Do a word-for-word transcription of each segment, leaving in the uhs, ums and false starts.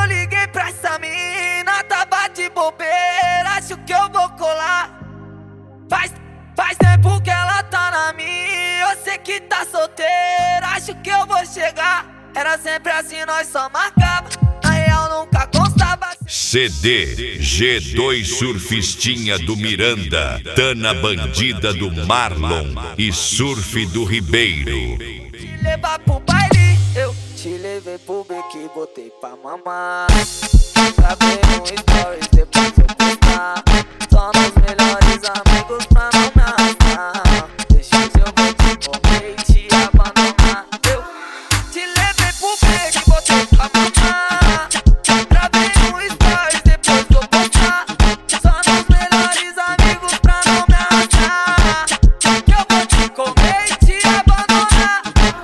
eu liguei pra essa mina, tava de bobeira, acho que eu vou colar. Faz, faz tempo que ela tá na minha, eu sei que tá solteira, acho que eu vou chegar. Era sempre assim, nós só marcava, na real nunca constava. C D G dois Surfistinha do Miranda, Tana Bandida do Marlon e Surf do Ribeiro. Te levar pro baile, eu te levei pro beco e botei pra mamar. Gravei um stories, depois eu postar. Só nos melhores amigos pra não me arrastar. Deixa eu vou te comer e te abandonar. Eu te levei pro beco e botei pra mamar. Gravei um stories, depois eu postar. Só nos melhores amigos pra não me arrastar. Que eu vou te comer e te abandonar.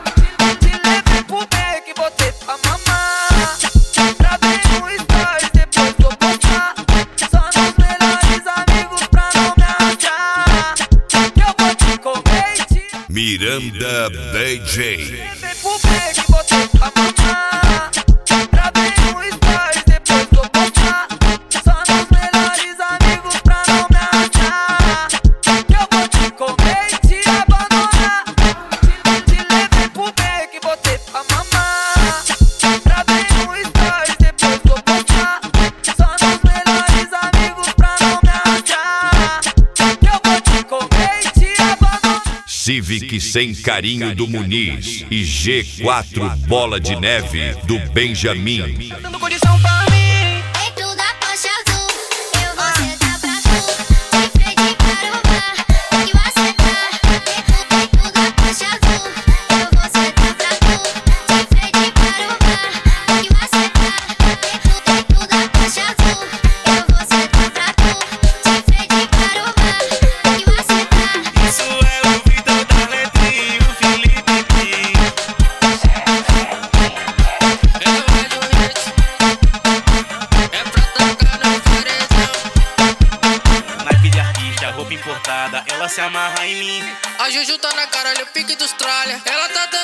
Te levei pro beco e botei pra mamar. Gravei um stories, depois vou postar. Só nos melhores amigos pra não me arrastar. Que eu vou te comer e te Miranda B J. levei pro beco e botei pra mamar. Gravei um stories, depois vou postar. Só nos melhores amigos pra não me arrastar. Que eu vou te comer e te abandonar. Te, te levei pro beco e botei pra mamar. Gravei um stories, depois vou postar. Só nos melhores amigos pra não me arrastar. Que eu vou te comer e te abandonar. Civic Sem Carinho do Muniz e G quatro Bola de Neve do Benjamin. Dando condição pra mim. Dentro da Porsche azul, eu vou sentar pra tu. De frente para o bar, que você tá. Dentro da Porsche azul, eu vou sentar pra tu. De frente para o bar, que você tá. Dentro da Porsche azul, eu vou sentar pra tu. De frente para o bar, que você tá. Isso é o Vitor da Letrinha, o Felipe P. Naipe de artista, roupa importada, ela se amarra em mim. A Juju tá na cara, olha o pique dos tralha. Ela tá